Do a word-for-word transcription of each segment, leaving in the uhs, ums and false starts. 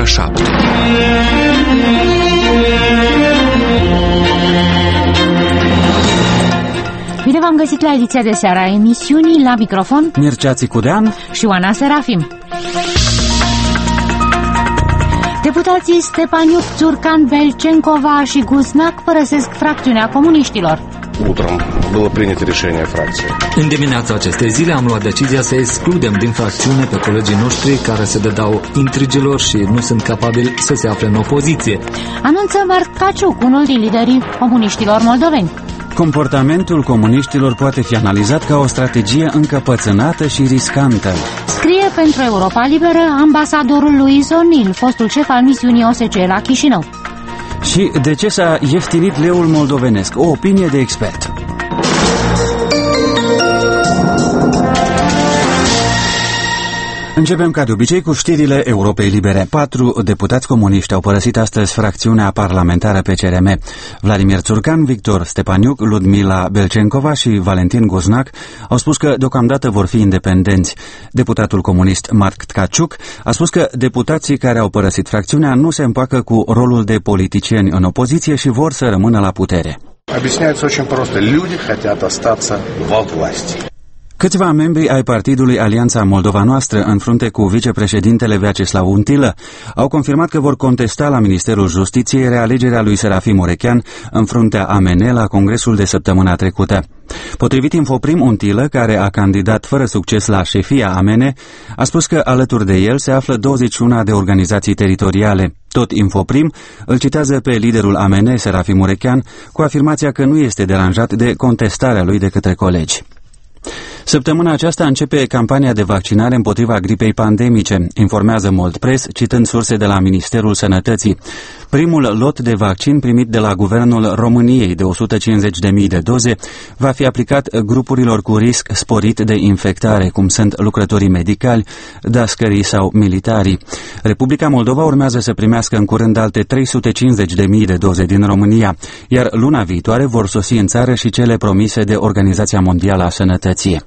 șapte. Bine v-am găsit la ediția de seara a emisiunii, la microfon Mircea Țicudean și Oana Serafim. Deputații Stepaniuc, Țurcan, Belcencova și Guznak părăsesc fracțiunea comuniștilor. Utrăm было принято решение фракции. În dimineața acestei zile am luat decizia să excludem din fracțiune pe colegii noștri care se dedau intrigilor și nu sunt capabili să se afle în opoziție. Anunță Marc Caciuc, unul din liderii comuniștilor moldoveni. Comportamentul comuniștilor poate fi analizat ca o strategie încăpățânată și riscantă. Scrie pentru Europa Liberă ambasadorul lui Zonil, fostul șef al misiunii O S C E la Chișinău. Și de ce s-a ieftinit leul moldovenesc? O opinie de expert. Începem ca de obicei cu știrile Europei Libere. Patru deputați comuniști au părăsit astăzi fracțiunea parlamentară P C R M. Vladimir Țurcan, Victor Stepaniuc, Ludmila Belcencova și Valentin Guznak au spus că deocamdată vor fi independenți. Deputatul comunist Marc Caciuc a spus că deputații care au părăsit fracțiunea nu se împacă cu rolul de politicieni în opoziție și vor să rămână la putere. Объясняется очень просто. Люди хотят остаться во власти. Câțiva membri ai partidului Alianța Moldova Noastră, în frunte cu vicepreședintele Vyacheslav Untilă, au confirmat că vor contesta la Ministerul Justiției realegerea lui Serafim Murechean în fruntea A M N la congresul de săptămâna trecută. Potrivit Infoprim, Untilă, care a candidat fără succes la șefia A M N, a spus că alături de el se află douăzeci și unu de organizații teritoriale. Tot Infoprim îl citează pe liderul A M N, Serafim Murechean, cu afirmația că nu este deranjat de contestarea lui de către colegi. Săptămâna aceasta începe campania de vaccinare împotriva gripei pandemice, informează Moldpress, citând surse de la Ministerul Sănătății. Primul lot de vaccin primit de la Guvernul României de o sută cincizeci de mii de doze va fi aplicat grupurilor cu risc sporit de infectare, cum sunt lucrătorii medicali, dascării sau militarii. Republica Moldova urmează să primească în curând alte trei sute cincizeci de mii de doze din România, iar luna viitoare vor sosi în țară și cele promise de Organizația Mondială a Sănătății.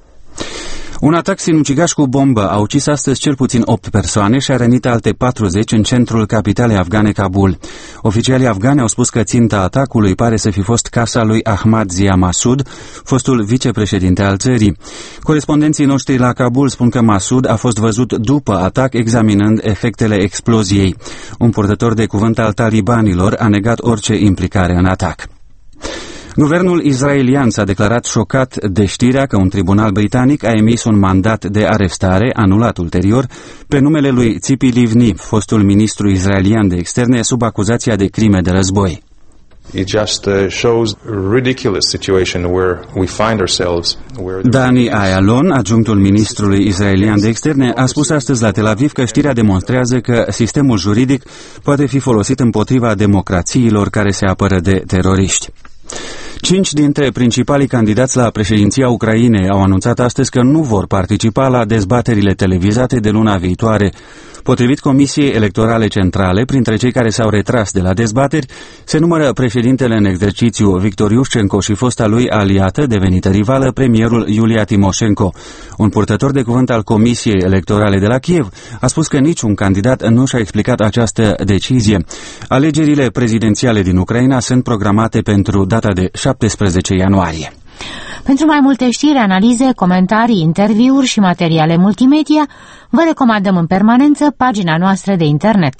Un atac sinucigaș cu bombă a ucis astăzi cel puțin opt persoane și a rănit alte patruzeci în centrul capitalei afgane, Kabul. Oficialii afgani au spus că ținta atacului pare să fi fost casa lui Ahmad Zia Masud, fostul vicepreședinte al țării. Corespondenții noștri la Kabul spun că Masud a fost văzut după atac examinând efectele exploziei. Un purtător de cuvânt al talibanilor a negat orice implicare în atac. Guvernul israelian s-a declarat șocat de știrea că un tribunal britanic a emis un mandat de arestare, anulat ulterior, pe numele lui Tzipi Livni, fostul ministru israelian de externe, sub acuzația de crime de război. It just uh, shows a ridiculous situation where we find ourselves. Where Dani Ayalon, adjunctul ministrului israelian de externe, a spus astăzi la Tel Aviv că știrea demonstrează că sistemul juridic poate fi folosit împotriva democrațiilor care se apără de teroriști. Cinci dintre principalii candidați la președinția Ucrainei au anunțat astăzi că nu vor participa la dezbaterile televizate de luna viitoare. Potrivit Comisiei Electorale Centrale, printre cei care s-au retras de la dezbateri, se numără președintele în exercițiu Victor Iușcenko și fosta lui aliată, devenită rivală, premierul Iulia Timoșenko. Un purtător de cuvânt al Comisiei Electorale de la Kiev a spus că niciun candidat nu și-a explicat această decizie. Alegerile prezidențiale din Ucraina sunt programate pentru data de șaptesprezece ianuarie. Pentru mai multe știri, analize, comentarii, interviuri și materiale multimedia, vă recomandăm în permanență pagina noastră de internet.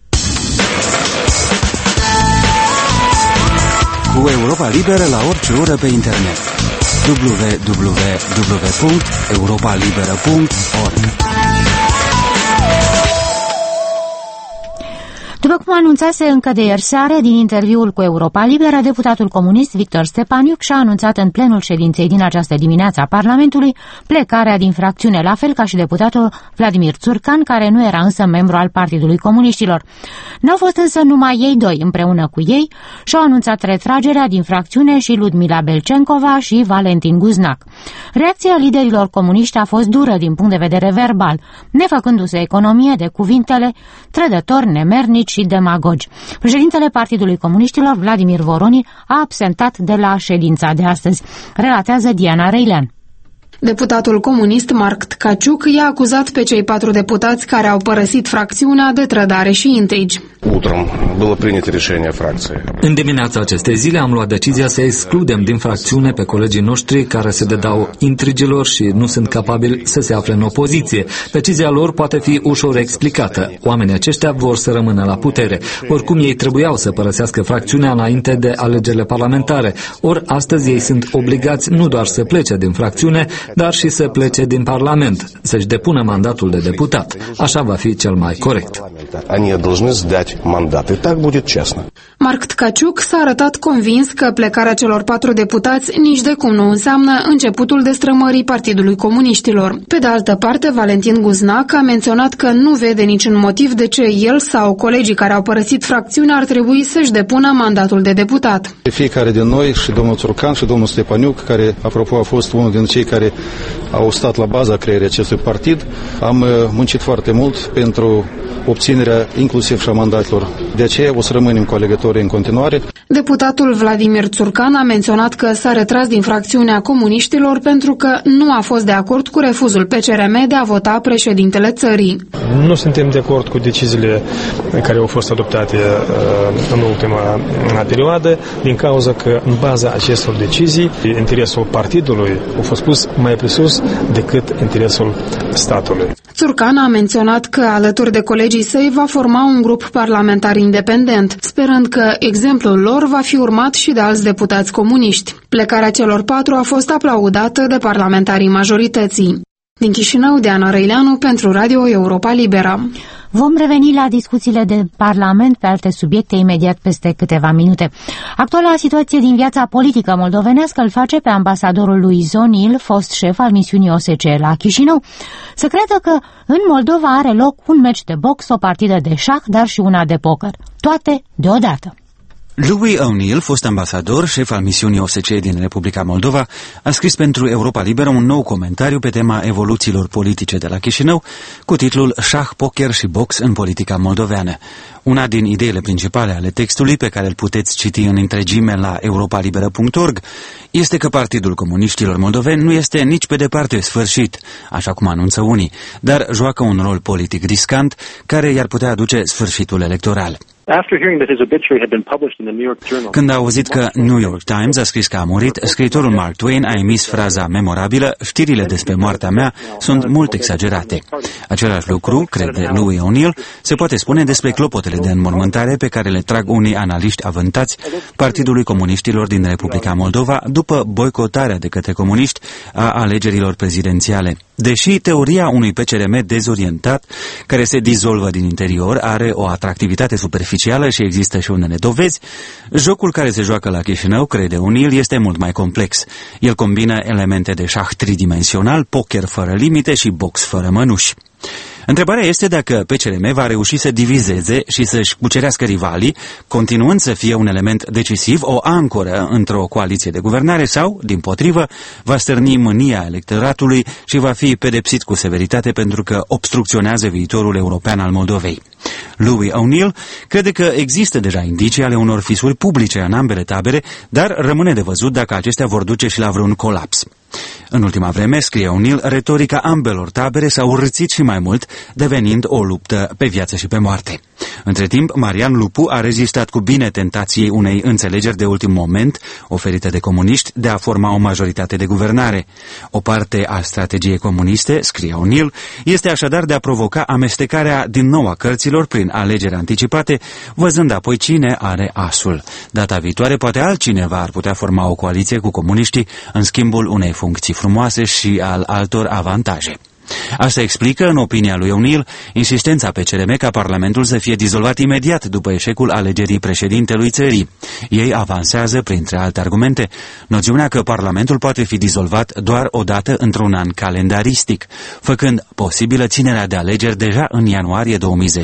Cu Europa Liberă la orice oră pe internet. w w w punct europa liberă punct org. După cum anunțase încă de ieri seară, din interviul cu Europa Liberă, deputatul comunist Victor Stepaniuc și-a anunțat în plenul ședinței din această dimineață a Parlamentului plecarea din fracțiune, la fel ca și deputatul Vladimir Țurcan, care nu era însă membru al Partidului Comuniștilor. N-au fost însă numai ei doi, împreună cu ei și-au anunțat retragerea din fracțiune și Ludmila Belcencova și Valentin Guznak. Reacția liderilor comuniști a fost dură din punct de vedere verbal, nefăcându-se economie de cuvintele trădători, nemernici și demagogi. Președintele Partidului Comuniștilor, Vladimir Voronin, a absentat de la ședința de astăzi, relatează Diana Reilean. Deputatul comunist Mark Tkaciuk i-a acuzat pe cei patru deputați care au părăsit fracțiunea de trădare și intrigi. În dimineața acestei zile am luat decizia să excludem din fracțiune pe colegii noștri care se dedau intrigilor și nu sunt capabili să se afle în opoziție. Decizia lor poate fi ușor explicată. Oamenii aceștia vor să rămână la putere. Oricum ei trebuiau să părăsească fracțiunea înainte de alegerile parlamentare. Ori astăzi ei sunt obligați nu doar să plece din fracțiune, dar și să plece din Parlament, să-și depună mandatul de deputat. Așa va fi cel mai corect. Mark Tkaciuk s-a arătat convins că plecarea celor patru deputați nici de cum nu înseamnă începutul destrămării Partidului Comuniștilor. Pe de altă parte, Valentin Guznac a menționat că nu vede niciun motiv de ce el sau colegii care au părăsit fracțiunea ar trebui să-și depună mandatul de deputat. Fiecare din noi, și domnul Țurcan și domnul Stepaniuc, care apropo a fost unul din cei care au stat la baza creării acestui partid, am muncit foarte mult pentru obținerea inclusiv și a mandatelor. De aceea o să rămânem cu alegătorii în continuare. Deputatul Vladimir Țurcan a menționat că s-a retras din fracțiunea comuniștilor pentru că nu a fost de acord cu refuzul P C R M de a vota președintele țării. Nu suntem de acord cu deciziile care au fost adoptate în ultima perioadă, din cauza că în baza acestor decizii interesul partidului a fost pus mai presus decât interesul statului. Țurcan a menționat că alături de colegii săi va forma un grup parlamentar independent, sperând că exemplul lor va fi urmat și de alți deputați comuniști. Plecarea celor patru a fost aplaudată de parlamentarii majorității. Din Chișinău, Diana Răileanu pentru Radio Europa Liberă. Vom reveni la discuțiile de Parlament pe alte subiecte imediat peste câteva minute. Actuala situație din viața politică moldovenească îl face pe ambasadorul lui Zonil, fost șef al misiunii O S C E la Chișinău, să creadă că în Moldova are loc un meci de box, o partidă de șah, dar și una de poker. Toate deodată. Louis O'Neill, fost ambasador, șef al misiunii O S C E din Republica Moldova, a scris pentru Europa Liberă un nou comentariu pe tema evoluțiilor politice de la Chișinău, cu titlul Șah, poker și box în politica moldoveană. Una din ideile principale ale textului, pe care îl puteți citi în întregime la europa liberă punct org, este că Partidul Comuniștilor Moldoveni nu este nici pe departe sfârșit, așa cum anunță unii, dar joacă un rol politic riscant care i-ar putea aduce sfârșitul electoral. Când a auzit că New York Times a scris că a murit, scriitorul Mark Twain a emis fraza memorabilă: "Știrile despre moartea mea sunt mult exagerate." Același lucru, crede Louis O'Neill, se poate spune despre clopotele de înmormântare pe care le trag unii analiști avântați Partidului Comuniștilor din Republica Moldova după boicotarea de către comuniști a alegerilor prezidențiale. Deși teoria unui P C R M dezorientat, care se dizolvă din interior, are o atractivitate superficială și există și unele dovezi, jocul care se joacă la Chișinău, crede O'Neill, este mult mai complex. El combină elemente de șah tridimensional, poker fără limite și box fără mănuși. Întrebarea este dacă P C R M va reuși să divizeze și să-și cucerească rivalii, continuând să fie un element decisiv, o ancoră într-o coaliție de guvernare sau, dimpotrivă, va stârni mânia electoratului și va fi pedepsit cu severitate pentru că obstrucționează viitorul european al Moldovei. Louis O'Neill crede că există deja indicii ale unor fisuri publice în ambele tabere, dar rămâne de văzut dacă acestea vor duce și la vreun colaps. În ultima vreme, scrie O'Neill, retorica ambelor tabere s-a urâțit și mai mult, devenind o luptă pe viață și pe moarte. Între timp, Marian Lupu a rezistat cu bine tentației unei înțelegeri de ultim moment, oferite de comuniști, de a forma o majoritate de guvernare. O parte a strategiei comuniste, scrie O'Neill, este așadar de a provoca amestecarea din nou a cărților prin alegeri anticipate, văzând apoi cine are asul. Data viitoare, poate altcineva ar putea forma o coaliție cu comuniștii în schimbul unei funcții frumoase și al altor avantaje. Asta explică, în opinia lui O'Neill, insistența P C R M ca Parlamentul să fie dizolvat imediat după eșecul alegerii președintelui țării. Ei avansează, printre alte argumente, noțiunea că Parlamentul poate fi dizolvat doar odată într-un an calendaristic, făcând posibilă ținerea de alegeri deja în ianuarie două mii zece.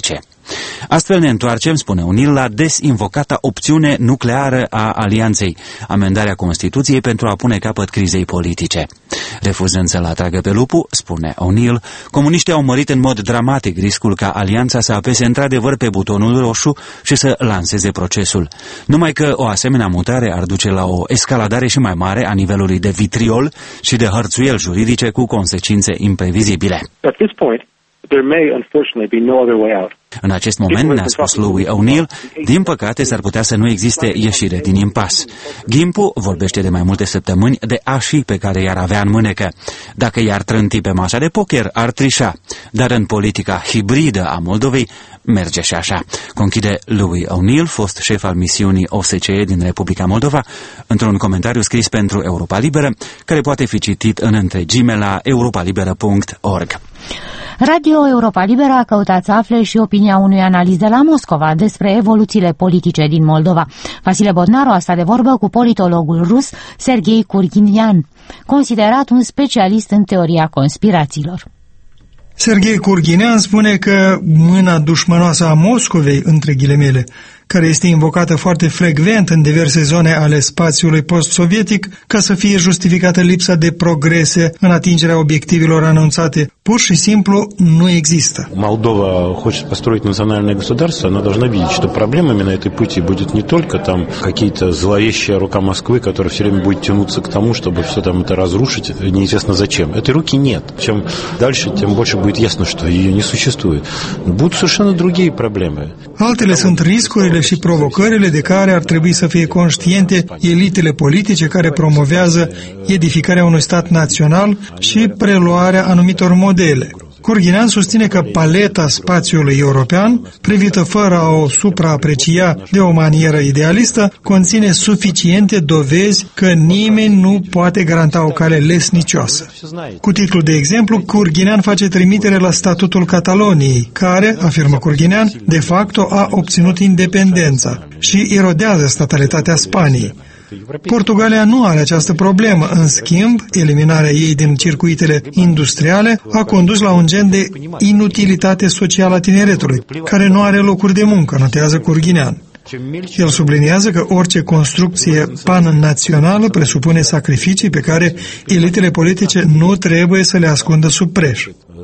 Astfel ne întoarcem, spune O'Neill, la des invocata opțiune nucleară a alianței, amendarea Constituției pentru a pune capăt crizei politice. Refuzând să-l atragă pe lupu, spune O'Neill, comuniștii au mărit în mod dramatic riscul ca alianța să apese într-adevăr pe butonul roșu și să lanseze procesul. Numai că o asemenea mutare ar duce la o escaladare și mai mare a nivelului de vitriol și de hărțuieli juridice cu consecințe imprevizibile. At this point, there may unfortunately be no other way out. În acest moment, ne-a spus lui O'Neill, din păcate s-ar putea să nu existe ieșire din impas. Gimpu vorbește de mai multe săptămâni de așii pe care i-ar avea în mânecă. Dacă i-ar trânti pe masa de poker, ar trișa. Dar în politica hibridă a Moldovei merge și așa. Conchide lui O'Neill, fost șef al misiunii O S C E din Republica Moldova, într-un comentariu scris pentru Europa Liberă, care poate fi citit în întregime la europa liberă punct org. Radio Europa Liberă a căutat să afle și opinia unui analist de la Moscova despre evoluțiile politice din Moldova. Vasile Bodnaru a stat de vorbă cu politologul rus Serghei Kurginian, considerat un specialist în teoria conspirațiilor. Serghei Kurginian spune că mâna dușmănoasă a Moscovei, între ghilimele, care este invocată foarte frecvent în diverse zone ale spațiului post-sovietic, ca să fie justificată lipsa de progrese în atingerea obiectivelor anunțate, pur și simplu nu există. Молдова хочет построить национальное государство, она должна видеть, что проблемами на этой пути будет не только там какие-то зловещая рука Москвы, которая все время будет тянуться к тому, чтобы все там это разрушить, неизвестно зачем. Этой руки нет. Чем дальше, тем больше будет ясно, что ее не существует. Будут совершенно другие проблемы. Altele sunt riscurile și provocările de care ar trebui să fie conștiente elitele politice care promovează edificarea unui stat național și preluarea anumitor modele. Kurginian susține că paleta spațiului european, privită fără a o supraaprecia de o manieră idealistă, conține suficiente dovezi că nimeni nu poate garanta o cale lesnicioasă. Cu titlul de exemplu, Kurginian face trimitere la statutul Cataloniei, care, afirmă Kurginian, de facto a obținut independența și erodează statalitatea Spaniei. Portugalia nu are această problemă, în schimb, eliminarea ei din circuitele industriale a condus la un gen de inutilitate socială a tineretului, care nu are locuri de muncă, notează Kurginian. El subliniază că orice construcție pan-națională presupune sacrificii pe care elitele politice nu trebuie să le ascundă sub preș.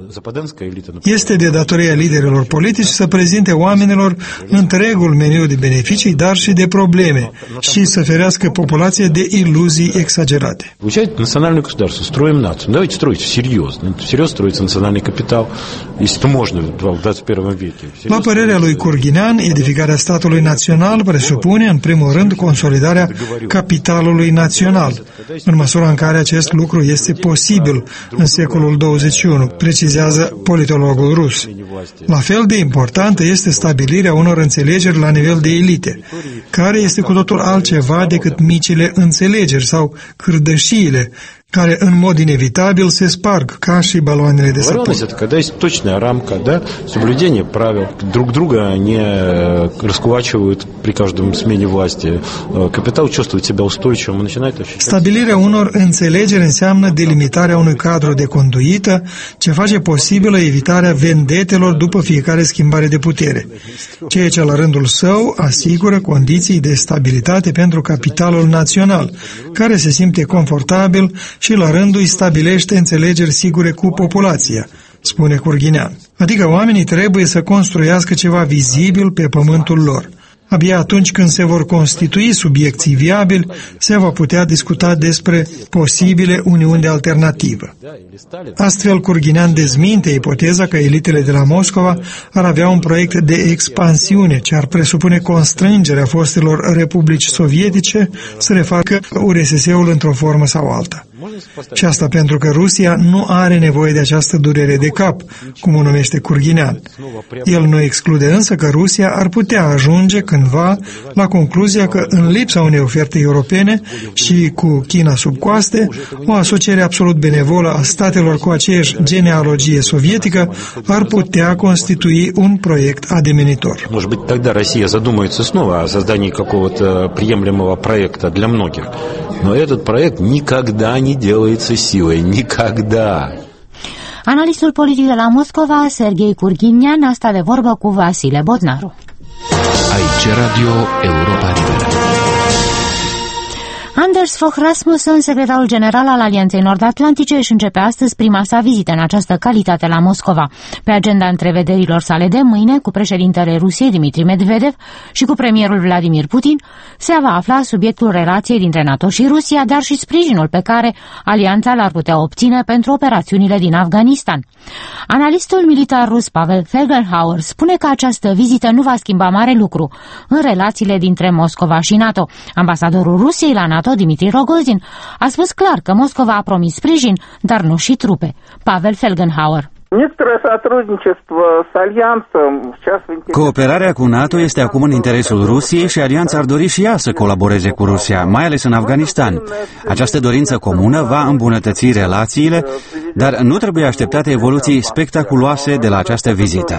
Este de datoria liderilor politici să prezinte oamenilor întregul meniu de beneficii, dar și de probleme, și să ferească populația de iluzii exagerate. Национальное государство, строим нацию. Давайте строить серьезно. Серьезно строится национальный капитал, если это можно в двадцать первом веке. La părerea lui Kurginian, edificarea statului național presupune, în primul rând, consolidarea capitalului național, în măsura în care acest lucru este posibil în secolul douăzeci și unu, precizează politologul rus. La fel de importantă este stabilirea unor înțelegeri la nivel de elite, care este cu totul altceva decât micile înțelegeri sau cârdășiile, care în mod inevitabil se sparg ca și baloanele de săpun. Это когда есть точная рамка, да, соблюдение правил, друг друга не раскулачивают при каждом смене власти. Капитал чувствует себя устойчивым и начинает ощущать. Stabilirea unor înțelegeri înseamnă delimitarea unui cadru de conduită ce face posibilă evitarea vendetelor după fiecare schimbare de putere, ceea ce la rândul său asigură condiții de stabilitate pentru capitalul național, care se simte confortabil și la rândul îi stabilește înțelegeri sigure cu populația, spune Kurginian. Adică oamenii trebuie să construiască ceva vizibil pe pământul lor. Abia atunci când se vor constitui subiecții viabili, se va putea discuta despre posibile uniuni de alternativă. Astfel, Kurginian dezminte ipoteza că elitele de la Moscova ar avea un proiect de expansiune ce ar presupune constrângerea fostelor republici sovietice să refacă U R S S-ul într-o formă sau alta. Și asta pentru că Rusia nu are nevoie de această durere de cap, cum o numește Kurginian. El nu exclude însă că Rusia ar putea ajunge cândva la concluzia că, în lipsa unei oferte europene și cu China sub coaste, o asociere absolut benevolă a statelor cu aceeași genealogie sovietică ar putea constitui un proiect ademenitor. Может быть, тогда Россия задумается снова о создании какого-то приемлемого проекта для многих. Но этот проект никогда не делается силой. Никогда. Analistul politic de la Moscova, Serghei Kurghinian, a stat de vorbă cu Vasile Bodnaru. Aici Radio Europa Liberă. Anders Fogh Rasmussen, secretarul general al Alianței Nord-Atlantice, își începe astăzi prima sa vizită în această calitate la Moscova. Pe agenda întrevederilor sale de mâine, cu președintele Rusiei Dmitri Medvedev și cu premierul Vladimir Putin, se va afla subiectul relației dintre NATO și Rusia, dar și sprijinul pe care alianța l-ar putea obține pentru operațiunile din Afganistan. Analistul militar rus Pavel Felgenhauer spune că această vizită nu va schimba mare lucru în relațiile dintre Moscova și NATO. Ambasadorul Rusiei la NATO, Dmitri Rogozin, a spus clar că Moscova a promis sprijin, dar nu și trupe. Pavel Felgenhauer. Cooperarea cu NATO este acum în interesul Rusiei și alianța ar dori și ea să colaboreze cu Rusia, mai ales în Afganistan. Această dorință comună va îmbunătăți relațiile, dar nu trebuie așteptate evoluții spectaculoase de la această vizită.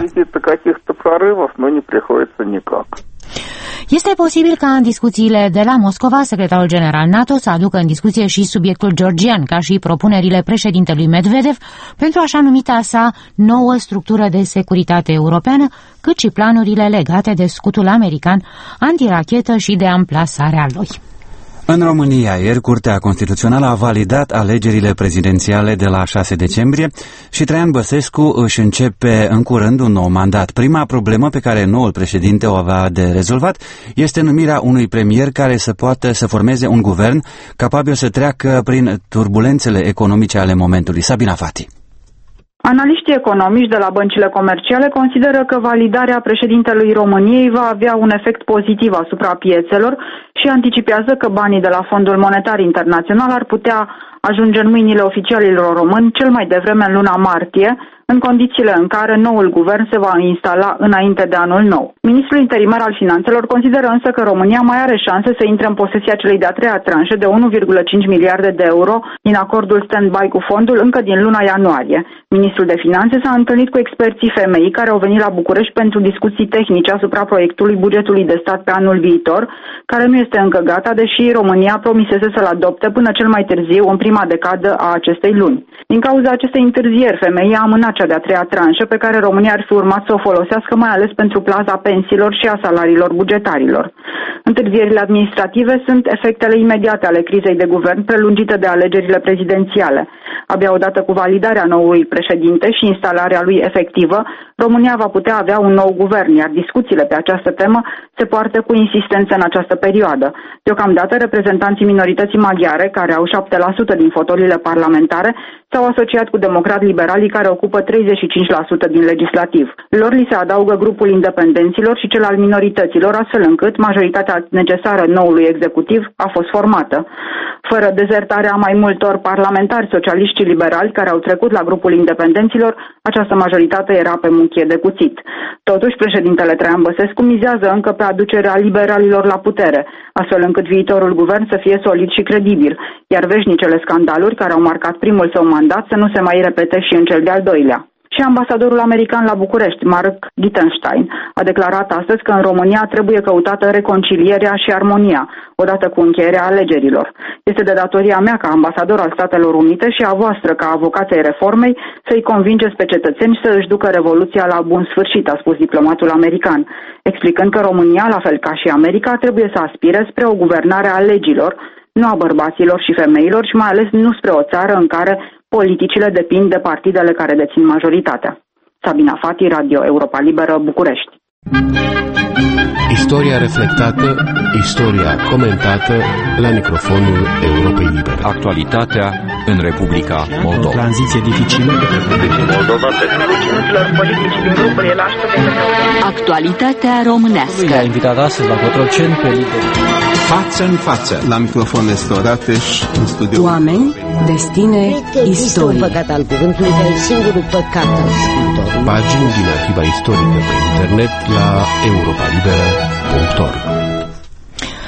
Este posibil ca în discuțiile de la Moscova, secretarul general NATO să aducă în discuție și subiectul georgian, ca și propunerile președintelui Medvedev pentru așa numita sa nouă structură de securitate europeană, cât și planurile legate de scutul american antirachetă și de amplasarea lui. În România, ieri, Curtea Constituțională a validat alegerile prezidențiale de la șase decembrie și Traian Băsescu își începe în curând un nou mandat. Prima problemă pe care noul președinte o avea de rezolvat este numirea unui premier care să poată să formeze un guvern capabil să treacă prin turbulențele economice ale momentului. Sabina Fati. Analiștii economici de la băncile comerciale consideră că validarea președintelui României va avea un efect pozitiv asupra piețelor și anticipează că banii de la Fondul Monetar Internațional ar putea ajunge în mâinile oficialilor români cel mai devreme în luna martie, în condițiile în care noul guvern se va instala înainte de anul nou. Ministrul interimar al Finanțelor consideră însă că România mai are șanse să intre în posesia celei de-a treia tranșe de unu virgulă cinci miliarde de euro din acordul stand-by cu fondul încă din luna ianuarie. Ministrul de Finanțe s-a întâlnit cu experții F M I care au venit la București pentru discuții tehnice asupra proiectului bugetului de stat pe anul viitor, care nu este încă gata, deși România promisese să-l adopte până cel mai târziu în prima decadă a acestei luni. Din cauza acestei întârzieri, F M I a amânat cea de-a treia tranșă pe care România ar fi urmat să o folosească mai ales pentru plata pensiilor și a salariilor bugetarilor. Întârzierile administrative sunt efectele imediate ale crizei de guvern prelungite de alegerile prezidențiale. Abia odată cu validarea noului președinte și instalarea lui efectivă, România va putea avea un nou guvern, iar discuțiile pe această temă se poartă cu insistență în această perioadă. Deocamdată, reprezentanții minorității maghiare, care au șapte la sută din fotoliile parlamentare, s-au asociat cu democrat-liberalii care ocupă treizeci și cinci la sută din legislativ. Lor li se adaugă grupul independenților și cel al minorităților, astfel încât majoritatea necesară noului executiv a fost formată. Fără dezertarea mai multor parlamentari socialiști și liberali care au trecut la grupul independenților, această majoritate era pe muchie de cuțit. Totuși, președintele Traian Băsescu mizează încă pe aducerea liberalilor la putere, astfel încât viitorul guvern să fie solid și credibil, iar veșnicele scandaluri care au marcat primul său mandat să nu se mai repete și în cel de-al doilea. Și ambasadorul american la București, Mark Gittenstein, a declarat astăzi că în România trebuie căutată reconcilierea și armonia, odată cu încheierea alegerilor. Este de datoria mea ca ambasador al Statelor Unite și a voastră ca avocaței reformei să-i convingeți pe cetățeni să își ducă revoluția la bun sfârșit, a spus diplomatul american, explicând că România, la fel ca și America, trebuie să aspire spre o guvernare a legilor, nu a bărbaților și femeilor și mai ales nu spre o țară în care politicile depind de partidele care dețin majoritatea. Sabina Fati, Radio Europa Liberă, București. Istoria reflectată, istoria comentată la microfonul Europei Libere. Actualitatea în Republica Moldova. O tranziție dificilă de Republica Moldova. Actualitatea românească. I-a invitat astăzi la Cotroceni pe lider. Față în față, la microfon Storateș, în studio. Oameni, destine, istorie. Păcat al cuvântului, că e singurul păcat al scriitorului. Pagini din arhiva istorică pe internet la europa liberă punct org.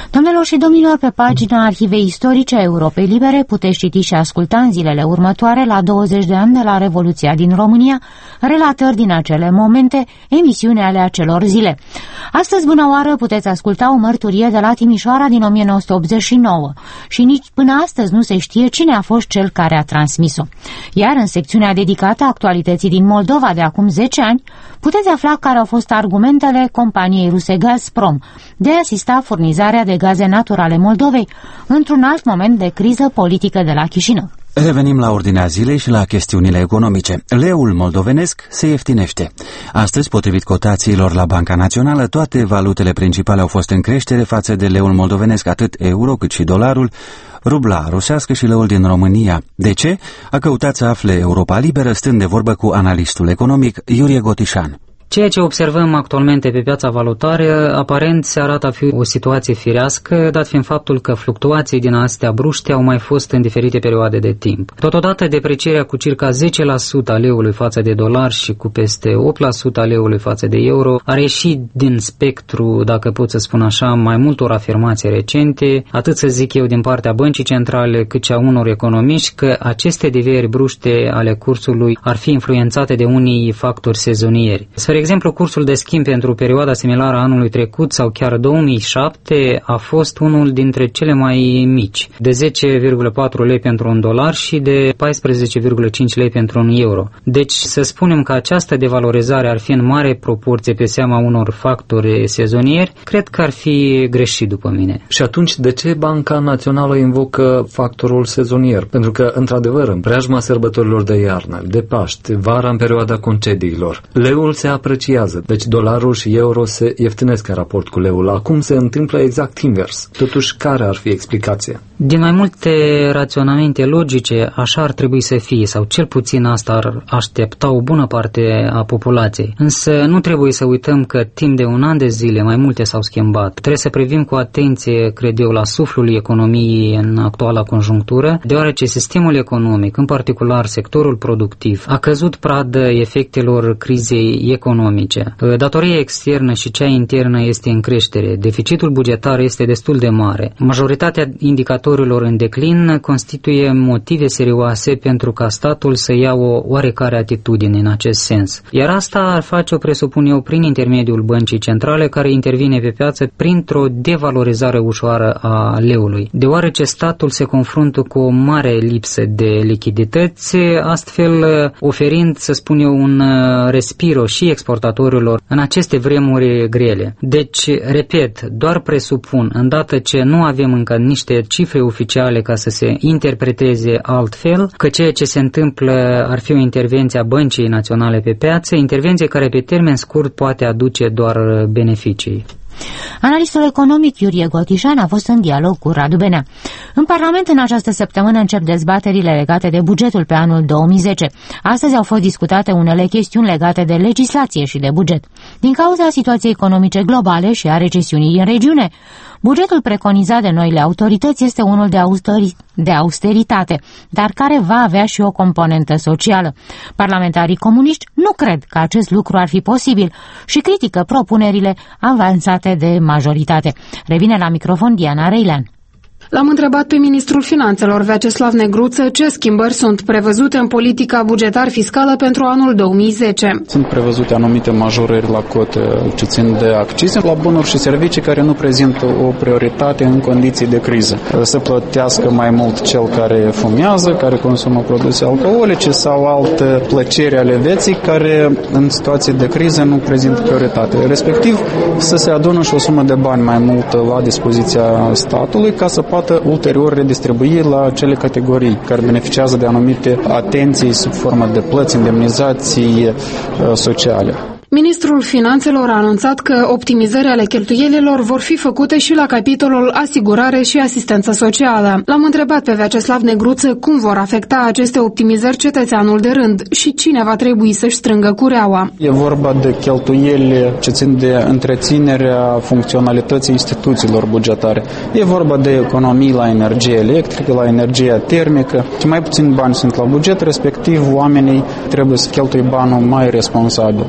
Domnilor și domnilor, pe pagina Arhivei Istorice a Europei Libere puteți citi și asculta în zilele următoare, la douăzeci de ani de la Revoluția din România, relatări din acele momente, emisiune ale acelor zile. Astăzi, bună oară, puteți asculta o mărturie de la Timișoara din o mie nouă sute optzeci și nouă și nici până astăzi nu se știe cine a fost cel care a transmis-o. Iar în secțiunea dedicată actualității din Moldova de acum zece ani, puteți afla care au fost argumentele companiei ruse Gazprom de a asista furnizarea de gaze naturale Moldovei într-un alt moment de criză politică de la Chișinău. Revenim la ordinea zilei și la chestiunile economice. Leul moldovenesc se ieftinește. Astăzi, potrivit cotațiilor la Banca Națională, toate valutele principale au fost în creștere față de leul moldovenesc, atât euro cât și dolarul, rubla rusească și leul din România. De ce? A căutat să afle Europa Liberă, stând de vorbă cu analistul economic Iurie Gotișan. Ceea ce observăm actualmente pe piața valutară aparent se arată a fi o situație firească, dat fiind faptul că fluctuații din astea bruște au mai fost în diferite perioade de timp. Totodată, deprecierea cu circa zece la sută a leului față de dolar și cu peste opt la sută a leului față de euro a reșit din spectru, dacă pot să spun așa, mai multor afirmații recente, atât să zic eu din partea Băncii Centrale cât și a unor economiști, că aceste devieri bruște ale cursului ar fi influențate de unii factori sezonieri. Spre exemplu, cursul de schimb pentru perioada similară a anului trecut sau chiar două mii șapte a fost unul dintre cele mai mici, de zece virgulă patru lei pentru un dolar și de paisprezece virgulă cinci lei pentru un euro. Deci să spunem că această devalorizare ar fi în mare proporție pe seama unor factori sezonieri, cred că ar fi greșit după mine. Și atunci de ce Banca Națională invocă factorul sezonier? Pentru că, într-adevăr, în preajma sărbătorilor de iarnă, de Paști, vara în perioada concediilor, leul se apreciază. Deci dolarul și euro se ieftinesc în raport cu leul. Acum se întâmplă exact invers. Totuși, care ar fi explicația? Din mai multe raționamente logice, așa ar trebui să fie, sau cel puțin asta ar aștepta o bună parte a populației. Însă nu trebuie să uităm că timp de un an de zile mai multe s-au schimbat. Trebuie să privim cu atenție, cred eu, la suflul economiei în actuala conjunctură, deoarece sistemul economic, în particular sectorul productiv, a căzut pradă efectelor crizei economice. Datoria externă și cea internă este în creștere. Deficitul bugetar este destul de mare. Majoritatea indicatorilor în declin constituie motive serioase pentru ca statul să ia o oarecare atitudine în acest sens. Iar asta ar face-o, presupun eu, prin intermediul Băncii Centrale, care intervine pe piață printr-o devalorizare ușoară a leului. Deoarece statul se confruntă cu o mare lipsă de lichidități, astfel oferind, să spun eu, un respiro și exportatorilor în aceste vremuri grele. Deci, repet, doar presupun, îndată ce nu avem încă niște cifre oficiale ca să se interpreteze altfel, că ceea ce se întâmplă ar fi o intervenție a Băncii Naționale pe piață, intervenție care pe termen scurt poate aduce doar beneficii. Analistul economic Iurie Gotișan a fost în dialog cu Radu Benea. În Parlament în această săptămână încep dezbaterile legate de bugetul pe anul două mii zece. Astăzi au fost discutate unele chestiuni legate de legislație și de buget. Din cauza situației economice globale și a recesiunii în regiune, bugetul preconizat de noile autorități este unul de, austeri- de austeritate, dar care va avea și o componentă socială. Parlamentarii comuniști nu cred că acest lucru ar fi posibil și critică propunerile avansate de majoritate. Revine la microfon Diana Reilean. L-am întrebat pe ministrul finanțelor Vyacheslav Negruță ce schimbări sunt prevăzute în politica bugetar-fiscală pentru anul două mii zece. Sunt prevăzute anumite majorări la cote ce țin de accize la bunuri și servicii care nu prezintă o prioritate în condiții de criză. Să plătească mai mult cel care fumează, care consumă produse alcoolice sau alte plăceri ale vieții care în situații de criză nu prezintă prioritate. Respectiv să se adună și o sumă de bani mai multă la dispoziția statului ca să poată ulterior redistribui la acele categorii care beneficiază de anumite atenții sub formă de plăți, indemnizații sociale. Ministrul Finanțelor a anunțat că optimizări ale cheltuielilor vor fi făcute și la capitolul asigurare și asistență socială. L-am întrebat pe Vyacheslav Negruță cum vor afecta aceste optimizări cetățeanul de rând și cine va trebui să-și strângă cureaua. E vorba de cheltuieli ce țin de întreținerea funcționalității instituțiilor bugetare. E vorba de economii la energie electrică, la energia termică. Mai puțin bani sunt la buget, respectiv oamenii trebuie să cheltuie banul mai responsabil.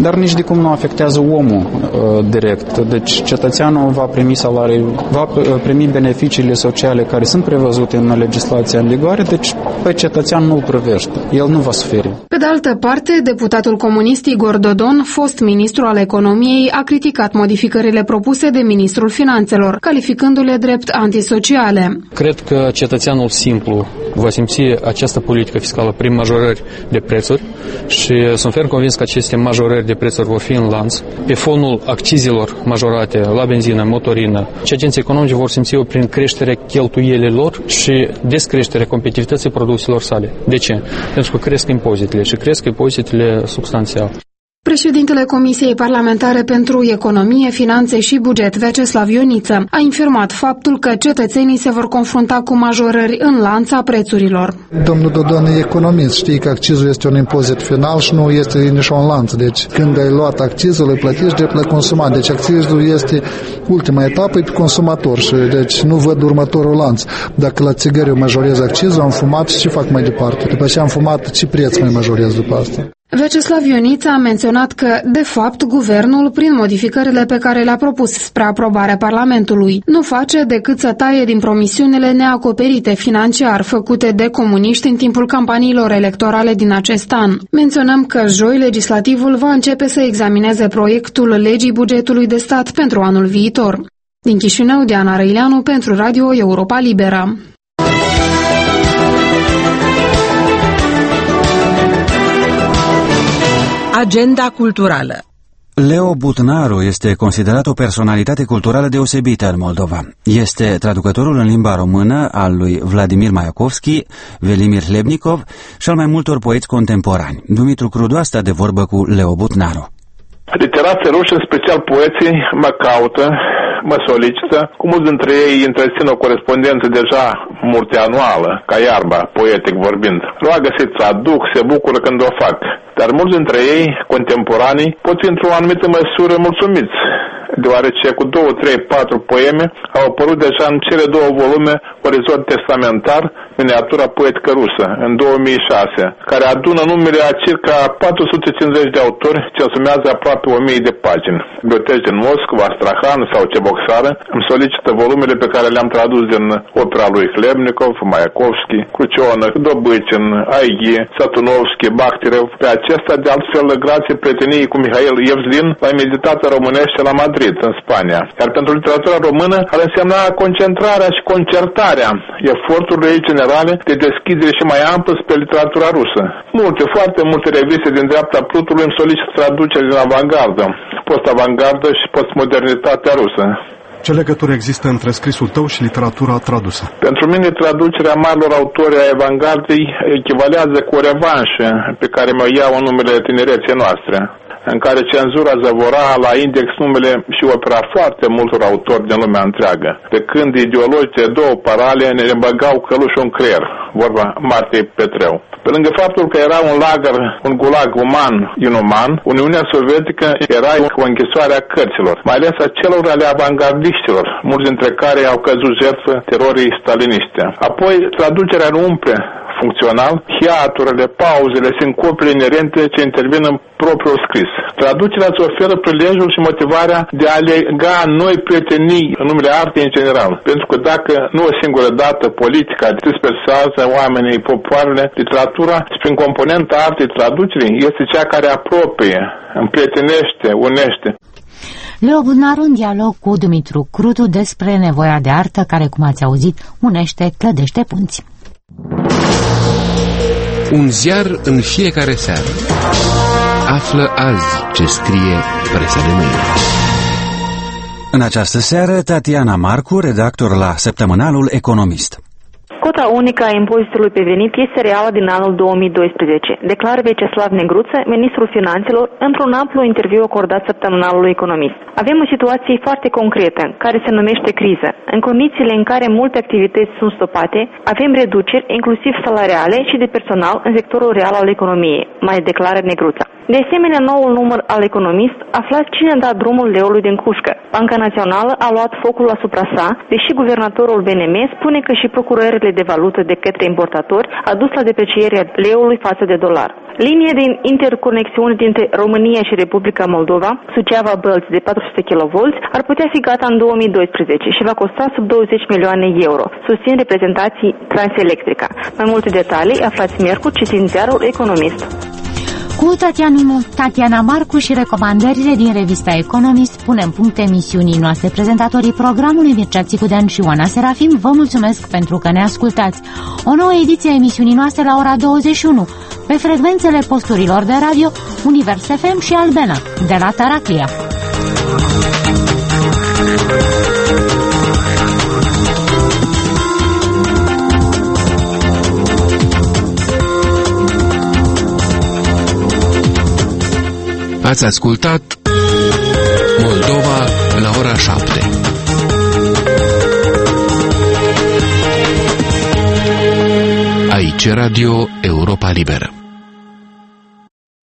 dar nici de cum nu afectează omul uh, direct. Deci cetățeanul va primi salarii, va primi beneficiile sociale care sunt prevăzute în legislația în vigoare, deci pe cetățean nu îl privește. El nu va suferi. Pe de altă parte, deputatul comunist Igor Dodon, fost ministru al economiei, a criticat modificările propuse de ministrul finanțelor, calificându-le drept antisociale. Cred că cetățeanul simplu va simți această politică fiscală prin majorări de prețuri și sunt ferm convins că aceste majorări de prețuri vor fi în lanț. Pe fonul accizelor majorate la benzină, motorină, și agenții economici vor simți-o prin creșterea cheltuielilor și descreșterea competitivității produselor sale. De ce? Pentru că cresc impozitele și cresc impozitele substanțial. Președintele Comisiei Parlamentare pentru Economie, Finanțe și Buget, Vyacheslav Ioniță, a informat faptul că cetățenii se vor confrunta cu majorări în lanț a prețurilor. Domnul Dodon e economist, știi că accizul este un impozit final și nu este nici un lanț. Deci când ai luat accizul, îi plătești drept la consumat. Deci accizul este ultima etapă pe consumator și deci nu văd următorul lanț. Dacă la țigări eu majorez accizul, am fumat și ce fac mai departe? După ce am fumat, ce preț mai majorez după asta? Vyacheslav Ioniță a menționat că, de fapt, guvernul, prin modificările pe care le-a propus spre aprobarea Parlamentului, nu face decât să taie din promisiunile neacoperite financiar făcute de comuniști în timpul campaniilor electorale din acest an. Menționăm că joi legislativul va începe să examineze proiectul legii bugetului de stat pentru anul viitor. Din Chișinău, Diana Răileanu pentru Radio Europa Liberă. Agenda culturală. Leo Butnaru este considerat o personalitate culturală deosebită în Moldova. Este traducătorul în limba română al lui Vladimir Mayakovski, Velimir Hlebnikov și al mai multor poeți contemporani. Dumitru Crudu a stat de vorbă cu Leo Butnaru. Literații ruși, în special poeții, mă caută, mă solicită. Cu mulți dintre ei întrețin o corespondență deja multianuală, ca iarba, poetic vorbind. Roagă să-i traduc, se bucură când o fac. Dar mulți dintre ei, contemporanii, pot fi într-o anumită măsură mulțumiți, deoarece cu două, trei, patru poeme au apărut deja în cele două volume Orizont Testamentar, miniatura poetică rusă, în două mii șase, care adună numele a circa patru sute cincizeci de autori ce însumează aproape o mie de pagini. Biblioteci din Moscova, Astrahan sau Ceboxară îmi solicită volumele pe care le-am tradus din opera lui Hlebnikov, Mayakovski, Crucionă, Dobâcin, Aighi, Satunovski, Bakhtirev. Pe acesta, de altfel, grație prieteniei cu Mihail Evzlin, la meditația românește la Madrid, în Spania. Iar pentru literatura română ar însemna concentrarea și concertarea eforturilor ei generale de deschidere și mai amplă spre literatura rusă. Multe, foarte multe reviste din dreapta plutului îmi solicită traduceri din avangardă, post-avangardă și postmodernitatea rusă. Ce legătură există între scrisul tău și literatura tradusă? Pentru mine, traducerea marilor autori ai avangardei echivalează cu o revanșă pe care mă iau în numele tinereței noastre, în care cenzura zăvora la index numele și opera foarte multor autori din lumea întreagă, pe când ideologii de două parale ne băgau călușul în creier, vorba Martei Petreu. Pe lângă faptul că era un lagăr, un gulag uman, inuman, Uniunea Sovietică era o închisoare a cărților, mai ales a celor ale avangardiștilor, mulți dintre care au căzut jertfă terorii staliniste. Apoi, traducerea nu umple funcțional hiaturile, pauzele, sincopile inerente ce intervin în propriul scris. Traducerea îți oferă prilejul și motivarea de a lega noi prietenii în numele artei în general. Pentru că dacă nu o singură dată politica dispersează oamenii, popoarele, literatura și prin componenta artei traducerii este cea care apropie, împrietenește, unește. Leo Butnaru în dialog cu Dumitru Crudu despre nevoia de artă care, cum ați auzit, unește, clădește punți. Un ziar în fiecare seară. Află azi ce scrie presa de mâine. În această seară, Tatiana Marcu, redactor la săptămânalul Economist. Cota unică a impozitului pe venit este reală din anul două mii doisprezece, declară Vyacheslav Negruță, ministrul finanțelor, într-un amplu interviu acordat săptămânalului Economist. Avem o situație foarte concretă, care se numește criză. În condițiile în care multe activități sunt stopate, avem reduceri, inclusiv salariale și de personal, în sectorul real al economiei, mai declară Negruța. De asemenea, noul număr al Economist afla cine da drumul leului din cușcă. Banca Națională a luat focul asupra sa, deși guvernatorul B N M spune că și procurările de valută de către importatori a dus la deprecierea leului față de dolar. Linia de interconexiune dintre România și Republica Moldova, Suceava-Bălți de patru sute kilovolți, ar putea fi gata în două mii doisprezece și va costa sub douăzeci milioane euro, susțin reprezentanții Transelectrica. Mai multe detalii aflați miercuri citind ziarul Economist. Cu Tatiana, Tatiana Marcu și recomandările din revista Economist punem punct emisiunii noastre. Prezentatorii programului Mircea Țicudean și Oana Serafim vă mulțumesc pentru că ne ascultați. O nouă ediție a emisiunii noastre la ora douăzeci și unu pe frecvențele posturilor de radio Univers F M și Albena de la Taraclia. Ați ascultat Moldova la ora șapte. Aici Radio Europa Liberă.